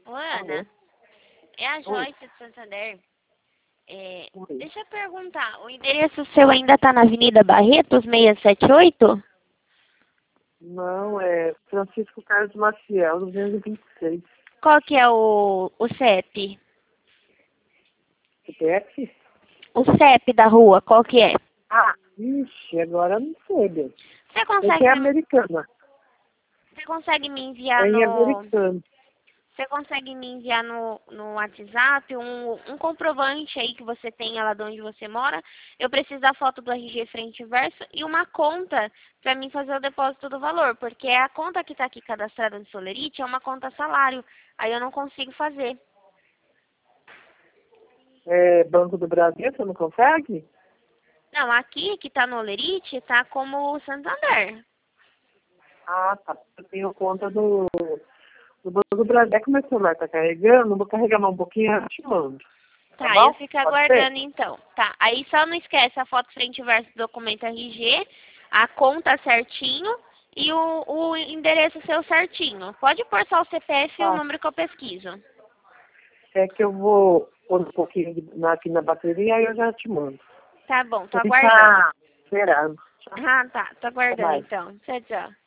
Ô, Alô? Ana, é a Oi. Joyce de Santander. Oi. Deixa eu perguntar, o endereço seu ainda tá na Avenida Barretos, 678? Não, é Francisco Carlos Maciel, 226. Qual que é o CEP? CPF? O CEP da rua, qual que é? Ah, ixi, agora eu não sei, bem. Você Esse consegue é me, americana. você consegue me enviar É em no, americano. você consegue me enviar no WhatsApp um comprovante aí que você tenha lá de onde você mora? Eu preciso da foto do RG frente e verso e uma conta para mim fazer o depósito do valor, porque a conta que está aqui cadastrada no Solerite é uma conta salário, aí eu não consigo fazer. É Banco do Brasil, você não consegue? Não, aqui que está no Olerite está como Santander. Ah, tá. Eu tenho conta do Banco do Brasil. É que meu celular tá carregando, vou carregar mais um pouquinho e eu te mando. Tá Tá, eu bom? fico Pode ser? aguardando então. Tá, aí só não esquece a foto frente e verso do documento RG, a conta certinho e o endereço seu certinho. Pode pôr só o CPF e o Tá. número que eu pesquiso. É que eu vou pôr um pouquinho aqui na bateria e eu já te mando. Tá bom, tô Vou aguardando. ficar esperando. Ah, tá, tô Até aguardando mais. então. Tchau, tchau.